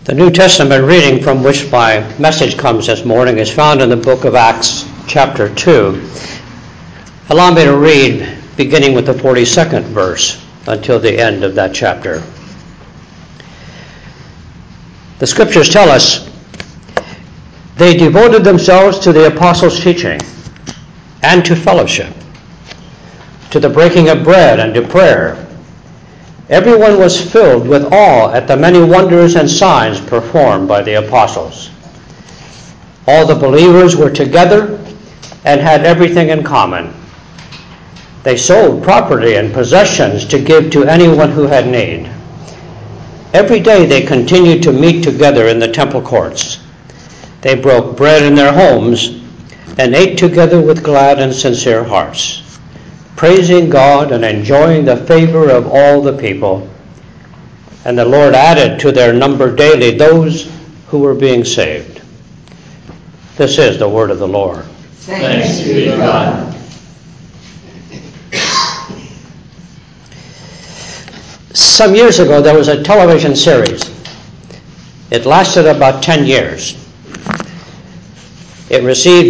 The New Testament reading from which my message comes this morning is found in the book of Acts, chapter 2. Allow me to read beginning with the 42nd verse until the end of that chapter. The scriptures tell us, they devoted themselves to the apostles' teaching and to fellowship, to the breaking of bread and to prayer. Everyone was filled with awe at the many wonders and signs performed by the apostles. All the believers were together and had everything in common. They sold property and possessions to give to anyone who had need. Every day they continued to meet together in the temple courts. They broke bread in their homes and ate together with glad and sincere hearts, praising God and enjoying the favor of all the people. And the Lord added to their number daily those who were being saved. This is the word of the Lord. Thanks be to God. Some years ago, there was a television series. It lasted about 10 years. It received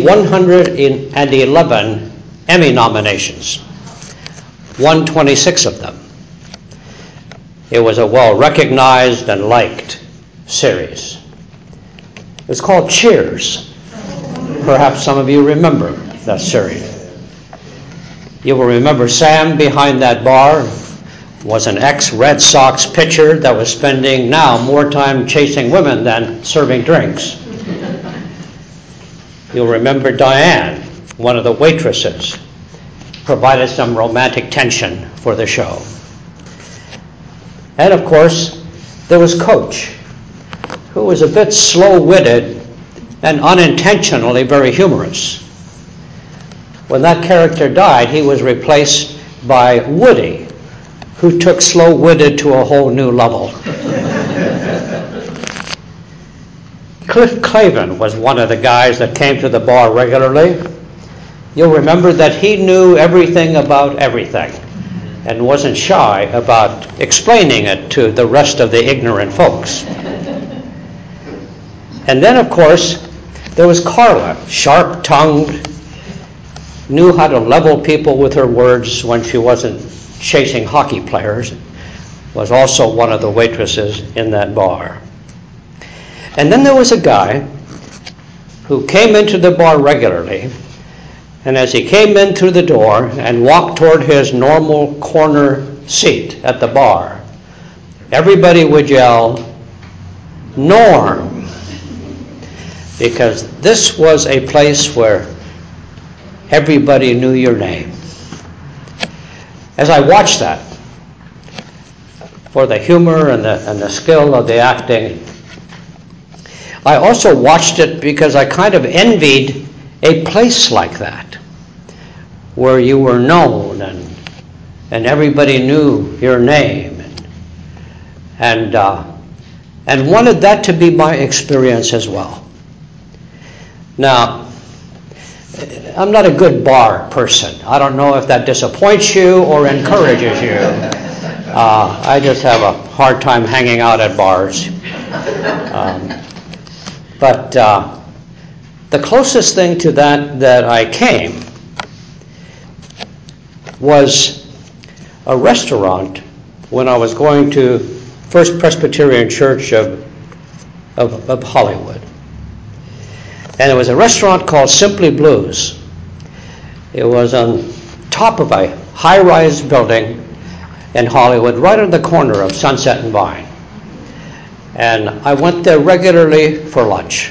111 Emmy nominations. 126 of them. It was a well-recognized and liked series. It was called Cheers. Perhaps some of you remember that series. You will remember Sam behind that bar was an ex-Red Sox pitcher that was spending now more time chasing women than serving drinks. You'll remember Diane, one of the waitresses, provided some romantic tension for the show. And of course, there was Coach, who was a bit slow-witted and unintentionally very humorous. When that character died, he was replaced by Woody, who took slow-witted to a whole new level. Cliff Clavin was one of the guys that came to the bar regularly. You'll remember that he knew everything about everything and wasn't shy about explaining it to the rest of the ignorant folks. And then, of course, there was Carla, sharp-tongued, knew how to level people with her words when she wasn't chasing hockey players, was also one of the waitresses in that bar. And then there was a guy who came into the bar regularly, and as he came in through the door and walked toward his normal corner seat at the bar, everybody would yell, "Norm," because this was a place where everybody knew your name. As I watched that, for the humor and the skill of the acting, I also watched it because I kind of envied a place like that, where you were known and everybody knew your name, and wanted that to be my experience as well. Now, I'm not a good bar person. I don't know if that disappoints you or encourages you. I just have a hard time hanging out at bars. But the closest thing to that I came was a restaurant when I was going to First Presbyterian Church of Hollywood. And it was a restaurant called Simply Blues. It was on top of a high-rise building in Hollywood, right on the corner of Sunset and Vine. And I went there regularly for lunch.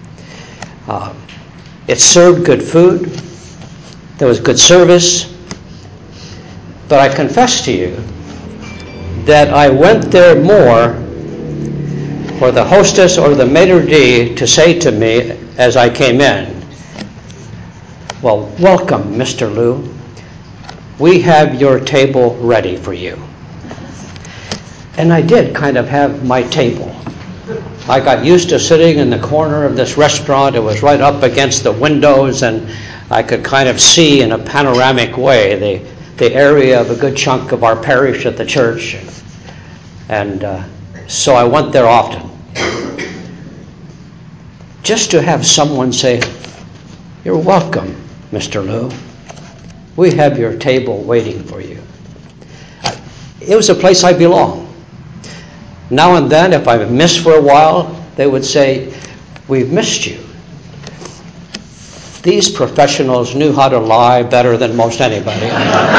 It served good food. There was good service. But I confess to you that I went there more for the hostess or the maitre d' to say to me as I came in, "Well, welcome, Mr. Liu. We have your table ready for you." And I did kind of have my table. I got used to sitting in the corner of this restaurant. It was right up against the windows, and I could kind of see in a panoramic way the area of a good chunk of our parish at the church. And so I went there often. just to have someone say, "You're welcome, Mr. Lou. We have your table waiting for you." It was a place I belonged. Now and then, if I missed for a while, they would say, "We've missed you." These professionals knew how to lie better than most anybody.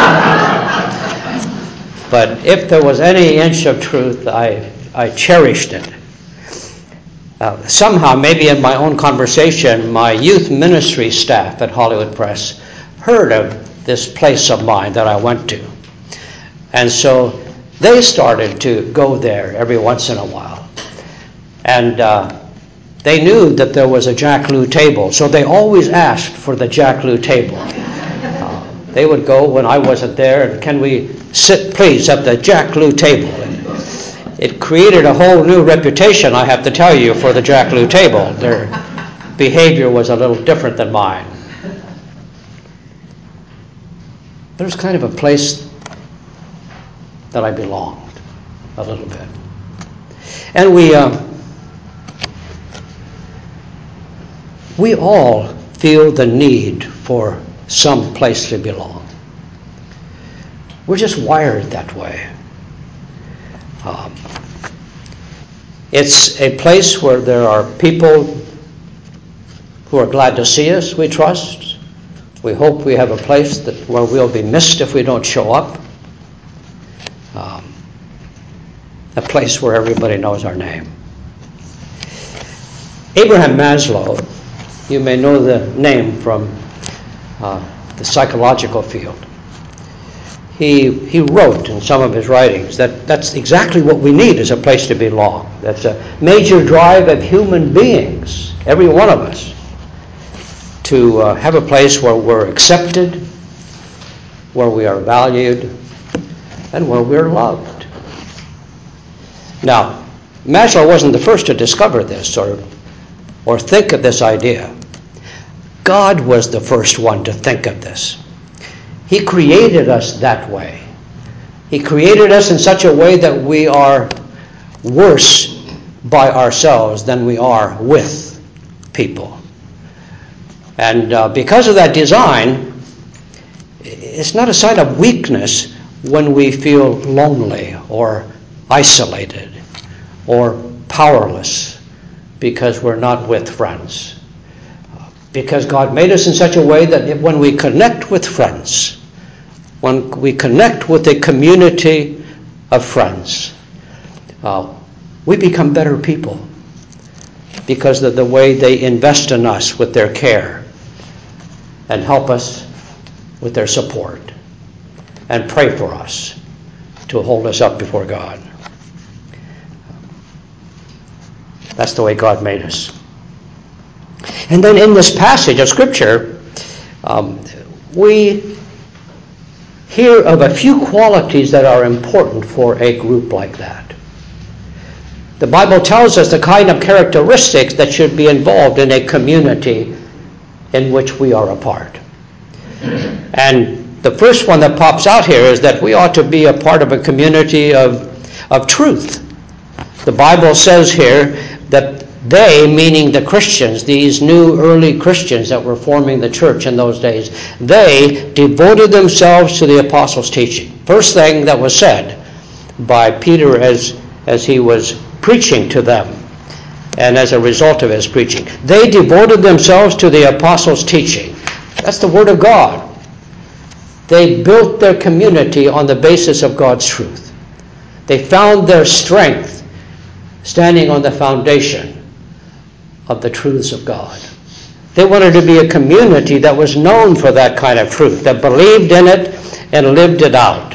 But if there was any inch of truth, I cherished it. Somehow, maybe in my own conversation, my youth ministry staff at Hollywood Press heard of this place of mine that I went to. And so they started to go there every once in a while. And they knew that there was a Jack Lew table, so they always asked for the Jack Lew table. They would go when I wasn't there, and "Can we sit, please, at the Jack Lew table?" And it created a whole new reputation, I have to tell you, for the Jack Lew table. Their behavior was a little different than mine. There's kind of a place that I belonged a little bit. And we all feel the need for some place to belong. We're just wired that way. It's a place where there are people who are glad to see us, we trust. We hope we have a place where we'll be missed if we don't show up. A place where everybody knows our name. Abraham Maslow, you may know the name from the psychological field. He wrote in some of his writings that that's exactly what we need, is a place to belong. That's a major drive of human beings, every one of us, to have a place where we're accepted, where we are valued, and where we're loved. Now, Maslow wasn't the first to discover this or think of this idea. God was the first one to think of this. He created us that way. He created us in such a way that we are worse by ourselves than we are with people. And because of that design, it's not a sign of weakness when we feel lonely or isolated or powerless because we're not with friends. Because God made us in such a way that when we connect with friends, when we connect with a community of friends, we become better people because of the way they invest in us with their care and help us with their support and pray for us to hold us up before God. That's the way God made us. And then in this passage of Scripture, we hear of a few qualities that are important for a group like that. The Bible tells us the kind of characteristics that should be involved in a community in which we are a part. And the first one that pops out here is that we ought to be a part of a community of truth. The Bible says here that they, meaning the Christians, these new early Christians that were forming the church in those days, they devoted themselves to the apostles' teaching. First thing that was said by Peter as he was preaching to them, and as a result of his preaching, they devoted themselves to the apostles' teaching. That's the Word of God. They built their community on the basis of God's truth. They found their strength standing on the foundation of the truths of God. They wanted to be a community that was known for that kind of truth, that believed in it and lived it out.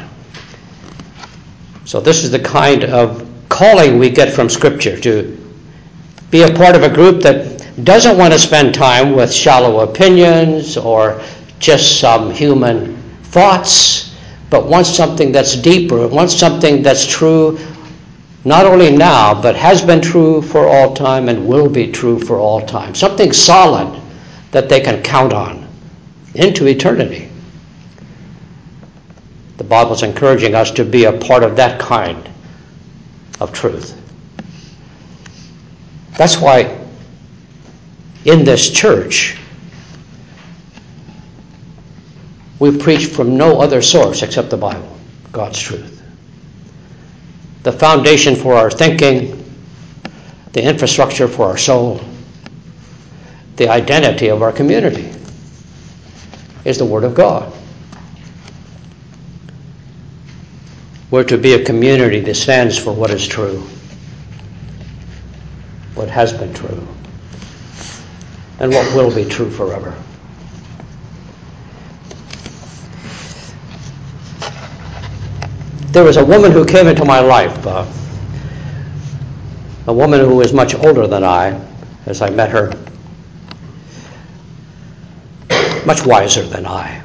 So this is the kind of calling we get from Scripture, to be a part of a group that doesn't want to spend time with shallow opinions or just some human thoughts, but wants something that's deeper, wants something that's true not only now, but has been true for all time and will be true for all time. Something solid that they can count on into eternity. The Bible's encouraging us to be a part of that kind of truth. That's why in this church, we preach from no other source except the Bible, God's truth. The foundation for our thinking, the infrastructure for our soul, the identity of our community is the Word of God. We're to be a community that stands for what is true, what has been true, and what will be true forever. There was a woman who came into my life, a woman who was much older than I, as I met her, much wiser than I,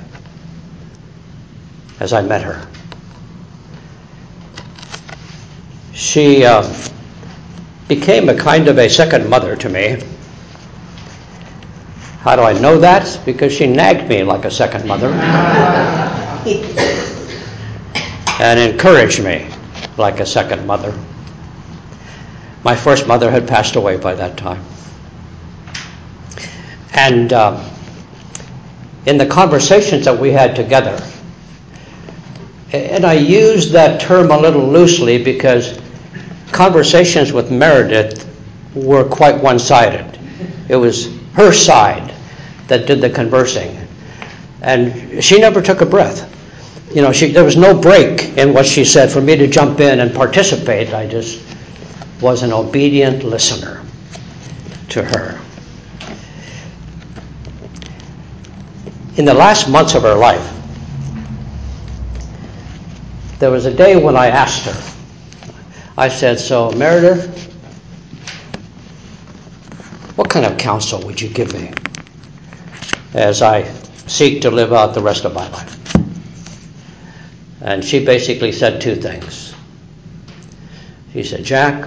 as I met her. She became a kind of a second mother to me. How do I know that? Because she nagged me like a second mother and encouraged me like a second mother. My first mother had passed away by that time. And in the conversations that we had together, and I use that term a little loosely because conversations with Meredith were quite one-sided. It was her side that did the conversing. And she never took a breath. You know, there was no break in what she said for me to jump in and participate. I just was an obedient listener to her. In the last months of her life, there was a day when I asked her, I said, "So, Meredith, what kind of counsel would you give me as I seek to live out the rest of my life?" And she basically said two things. She said, "Jack,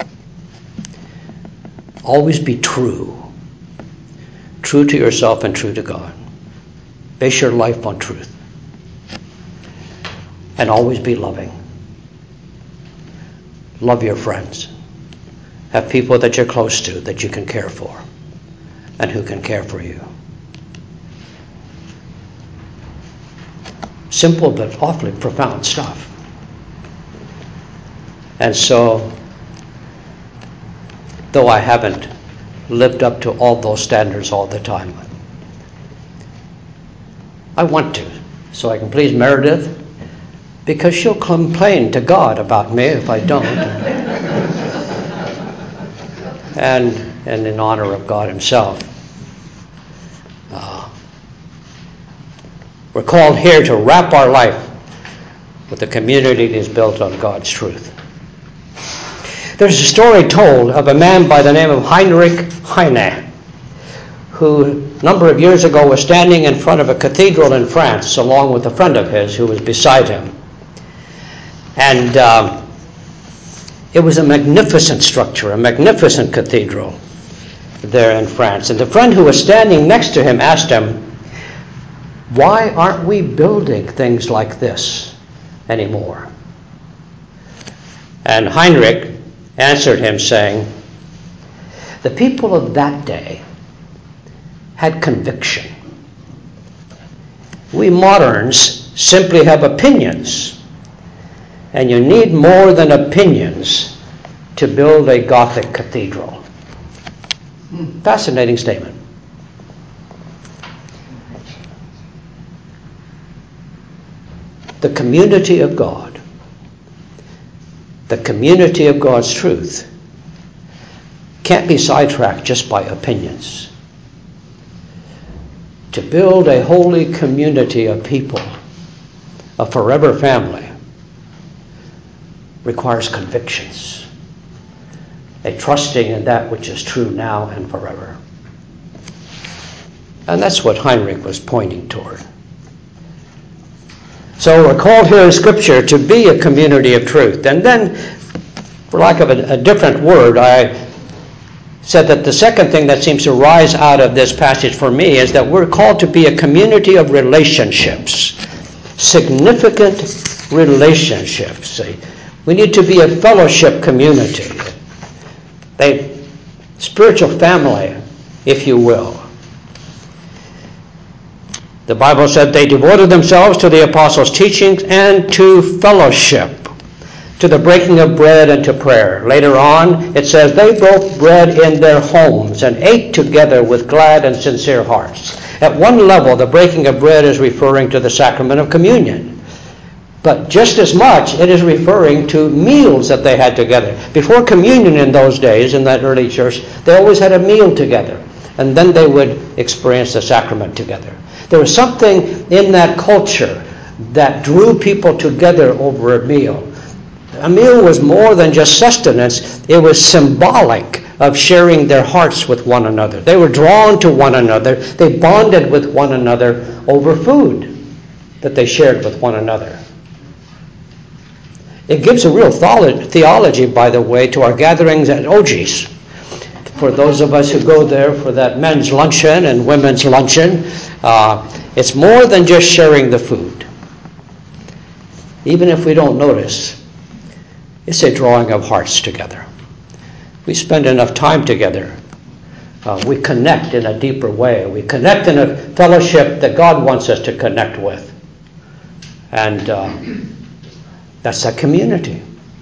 always be true. True to yourself and true to God. Base your life on truth. And always be loving. Love your friends. Have people that you're close to that you can care for and who can care for you." Simple but awfully profound stuff. And so, though I haven't lived up to all those standards all the time, I want to, so I can please Meredith, because she'll complain to God about me if I don't. and in honor of God himself. We're called here to wrap our life with a community that is built on God's truth. There's a story told of a man by the name of Heinrich Heine, who a number of years ago was standing in front of a cathedral in France along with a friend of his who was beside him. And it was a magnificent structure, a magnificent cathedral there in France. And the friend who was standing next to him asked him, "Why aren't we building things like this anymore?" And Heinrich answered him saying, "The people of that day had conviction. We moderns simply have opinions. And you need more than opinions to build a Gothic cathedral." Fascinating statement. The community of God, the community of God's truth, can't be sidetracked just by opinions. To build a holy community of people, a forever family, requires convictions, a trusting in that which is true now and forever. And that's what Heinrich was pointing toward. So we're called here in Scripture to be a community of truth. And then, for lack of a different word, I said that the second thing that seems to rise out of this passage for me is that we're called to be a community of relationships, significant relationships. We need to be a fellowship community, a spiritual family if you will. The Bible said they devoted themselves to the apostles' teachings and to fellowship, to the breaking of bread and to prayer. Later on, it says they broke bread in their homes and ate together with glad and sincere hearts. At one level, the breaking of bread is referring to the sacrament of communion. But just as much, it is referring to meals that they had together. Before communion in those days, in that early church, they always had a meal together. And then they would experience the sacrament together. There was something in that culture that drew people together over a meal. A meal was more than just sustenance. It was symbolic of sharing their hearts with one another. They were drawn to one another. They bonded with one another over food that they shared with one another. It gives a real theology, by the way, to our gatherings at OG's. For those of us who go there for that men's luncheon and women's luncheon, it's more than just sharing the food. Even if we don't notice, it's a drawing of hearts together. We spend enough time together. We connect in a deeper way. We connect in a fellowship that God wants us to connect with. And that's a community.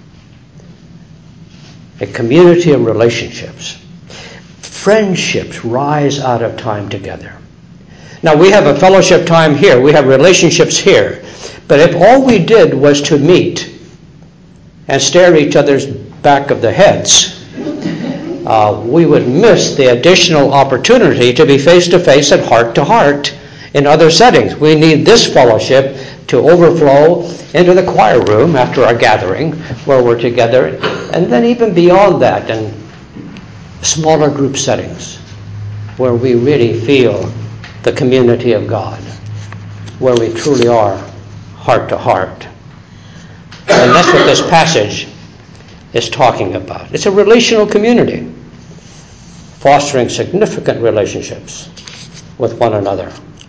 A community of relationships. Friendships rise out of time together. Now, we have a fellowship time here. We have relationships here. But if all we did was to meet and stare at each other's back of the heads, we would miss the additional opportunity to be face-to-face and heart-to-heart in other settings. We need this fellowship to overflow into the choir room after our gathering where we're together, and then even beyond that in smaller group settings where we really feel the community of God, where we truly are heart-to-heart. And that's what this passage is talking about. It's a relational community, fostering significant relationships with one another.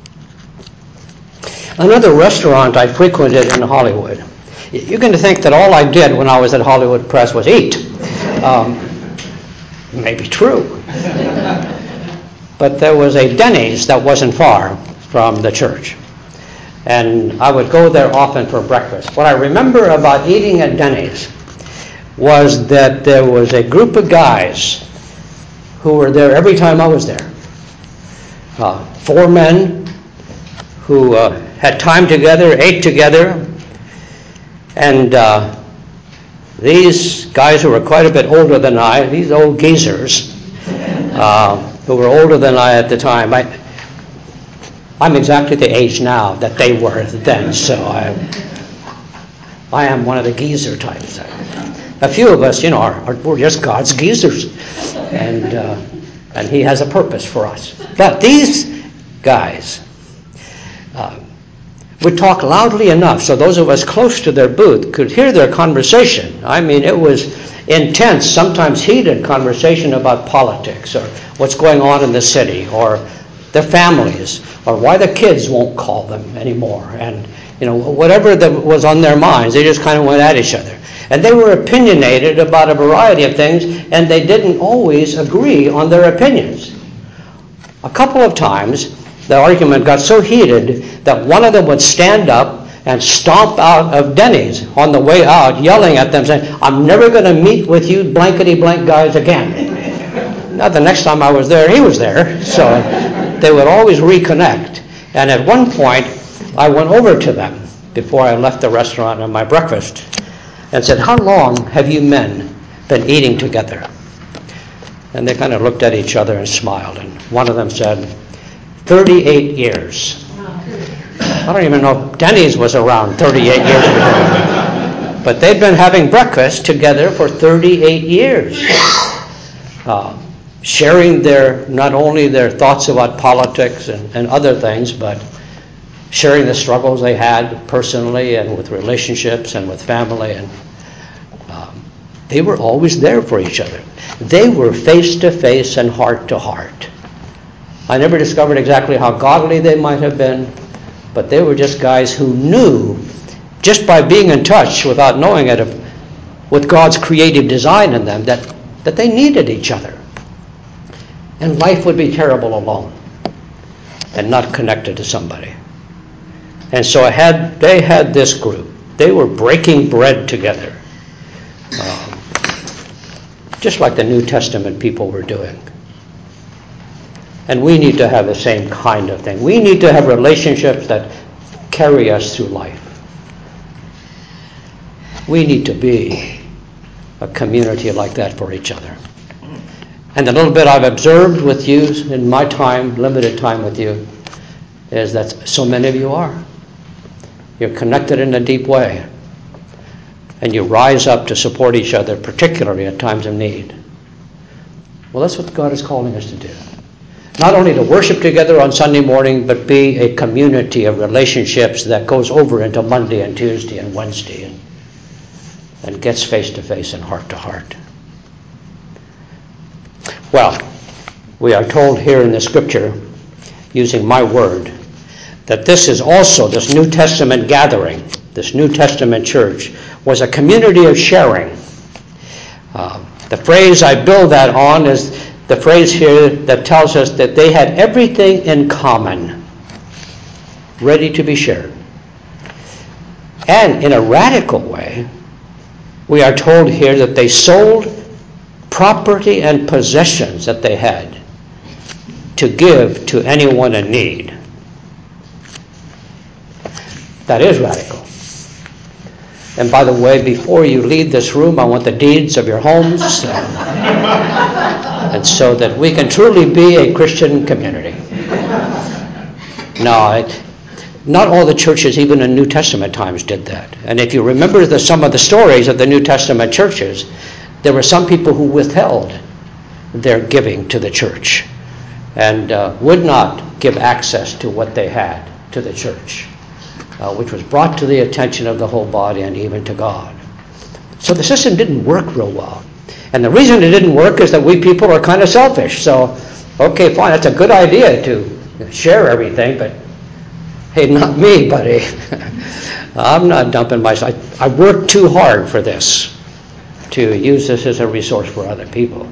Another restaurant I frequented in Hollywood. You're going to think that all I did when I was at Hollywood Press was eat. Maybe true. But there was a Denny's that wasn't far from the church. And I would go there often for breakfast. What I remember about eating at Denny's was that there was a group of guys who were there every time I was there. 4 men who had time together, ate together, and these guys who were quite a bit older than I, these old geezers, who were older than I at the time, I'm exactly the age now that they were then, so I am one of the geezer types. A few of us, we're just God's geezers, and He has a purpose for us. But these guys would talk loudly enough so those of us close to their booth could hear their conversation. I mean, it was intense, sometimes heated conversation about politics or what's going on in the city or their families or why the kids won't call them anymore. And, whatever that was on their minds, they just kind of went at each other. And they were opinionated about a variety of things, and they didn't always agree on their opinions. A couple of times, the argument got so heated that one of them would stand up and stomp out of Denny's on the way out, yelling at them, saying, "I'm never going to meet with you blankety-blank guys again." Now, the next time I was there, he was there, so they would always reconnect. And at one point, I went over to them before I left the restaurant on my breakfast and said, "How long have you men been eating together?" And they kind of looked at each other and smiled, and one of them said, 38 years. I don't even know if Denny's was around 38 years ago. But they'd been having breakfast together for 38 years. Sharing not only their thoughts about politics and other things, but sharing the struggles they had personally and with relationships and with family. And they were always there for each other. They were face-to-face and heart-to-heart. I never discovered exactly how godly they might have been, but they were just guys who knew, just by being in touch without knowing it, with God's creative design in them, that they needed each other. And life would be terrible alone and not connected to somebody. And so they had this group. They were breaking bread together, just like the New Testament people were doing. And we need to have the same kind of thing. We need to have relationships that carry us through life. We need to be a community like that for each other. And the little bit I've observed with you in my time, limited time with you, is that so many of you are. You're connected in a deep way. And you rise up to support each other, particularly at times of need. Well, that's what God is calling us to do. Not only to worship together on Sunday morning, but be a community of relationships that goes over into Monday and Tuesday and Wednesday and gets face to face and heart to heart. Well, we are told here in the scripture, using my word, that this New Testament gathering, this New Testament church, was a community of sharing. The phrase I build that on is the phrase here that tells us that they had everything in common, ready to be shared. And in a radical way, we are told here that they sold property and possessions that they had to give to anyone in need. That is radical. And by the way, before you leave this room, I want the deeds of your homes, and so that we can truly be a Christian community. No, not all the churches, even in New Testament times, did that. And if you remember some of the stories of the New Testament churches, there were some people who withheld their giving to the church and would not give access to what they had to the church, which was brought to the attention of the whole body and even to God. So the system didn't work real well. And the reason it didn't work is that we people are kind of selfish. So, okay, fine, that's a good idea to share everything, but hey, not me, buddy. I'm not dumping myself. I worked too hard for this, to use this as a resource for other people.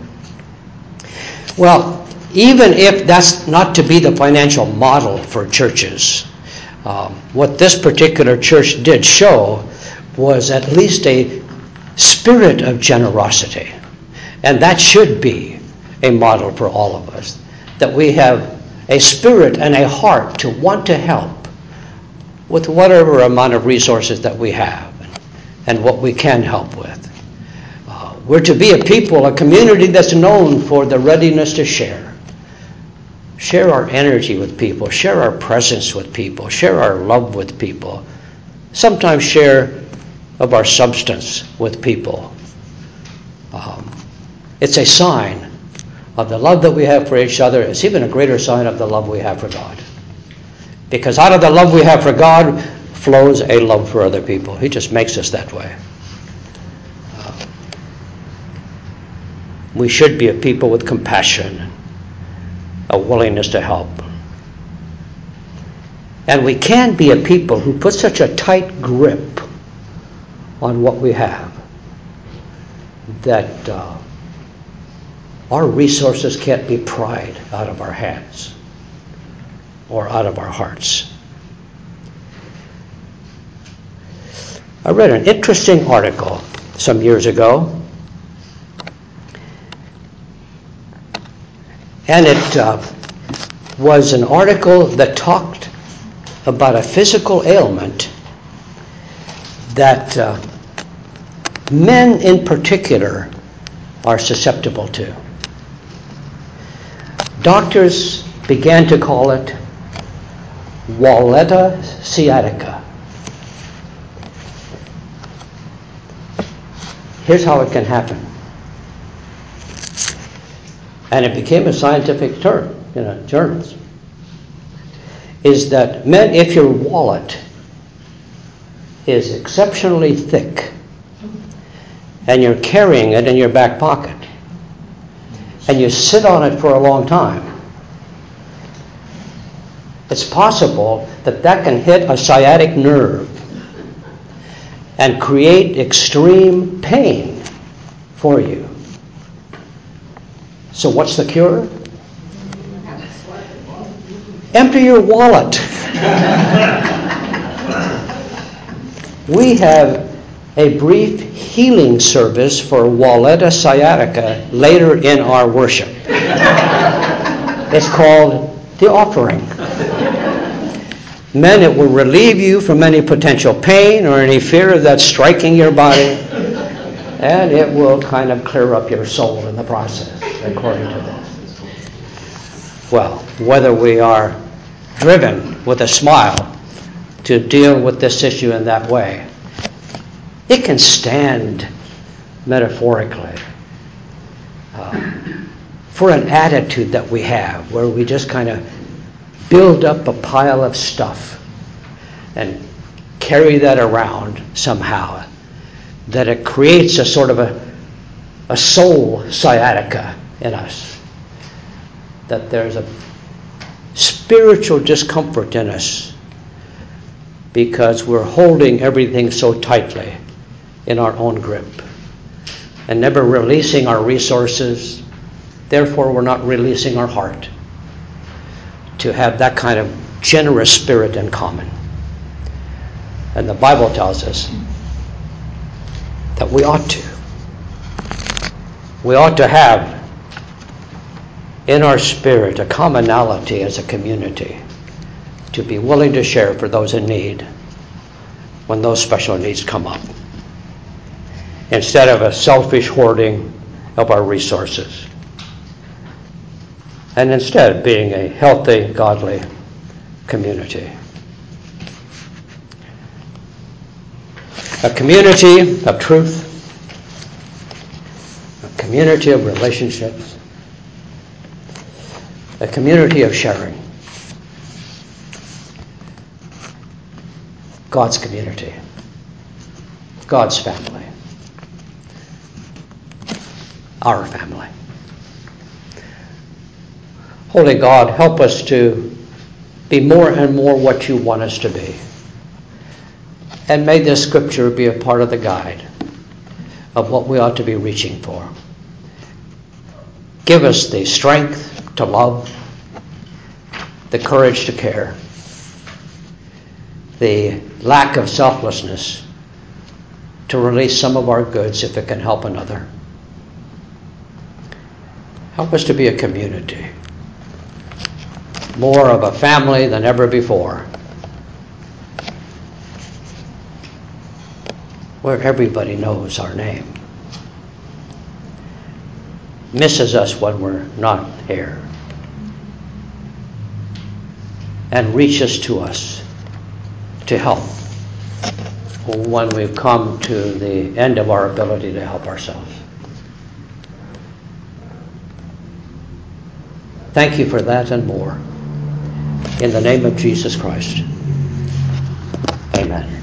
Well, even if that's not to be the financial model for churches, what this particular church did show was at least a spirit of generosity. And that should be a model for all of us, that we have a spirit and a heart to want to help with whatever amount of resources that we have and what we can help with. We're to be a people, a community that's known for the readiness to share. Share our energy with people, share our presence with people, share our love with people. Sometimes share of our substance with people. It's a sign of the love that we have for each other. It's even a greater sign of the love we have for God. Because out of the love we have for God flows a love for other people. He just makes us that way. We should be a people with compassion, a willingness to help. And we can be a people who put such a tight grip on what we have that our resources can't be pried out of our hands or out of our hearts. I read an interesting article some years ago, and it was an article that talked about a physical ailment that men in particular are susceptible to. Doctors began to call it Walletta sciatica. Here's how it can happen. And it became a scientific term in journals. Is that men, if your wallet is exceptionally thick and you're carrying it in your back pocket and you sit on it for a long time, it's possible that that can hit a sciatic nerve and create extreme pain for you. So what's the cure? Empty your wallet. We have a brief healing service for Walletta sciatica later in our worship. It's called the offering. Men, it will relieve you from any potential pain or any fear that's striking your body, and it will kind of clear up your soul in the process, according to this. Well, whether we are driven with a smile to deal with this issue in that way, it can stand metaphorically for an attitude that we have where we just kind of build up a pile of stuff and carry that around somehow, that it creates a sort of a soul sciatica in us, that there's a spiritual discomfort in us because we're holding everything so tightly in our own grip and never releasing our resources. Therefore, we're not releasing our heart to have that kind of generous spirit in common. And the Bible tells us that we ought to. We ought to have in our spirit a commonality as a community to be willing to share for those in need when those special needs come up, instead of a selfish hoarding of our resources, and instead being a healthy, godly community. A community of truth, a community of relationships, a community of sharing. God's community, God's family, our family. Holy God, help us to be more and more what you want us to be. And may this scripture be a part of the guide of what we ought to be reaching for. Give us the strength to love, the courage to care, the lack of selflessness to release some of our goods if it can help another. Help us to be a community, more of a family than ever before, where everybody knows our name, misses us when we're not here, and reaches to us to help when we've come to the end of our ability to help ourselves. Thank you for that and more. In the name of Jesus Christ. Amen.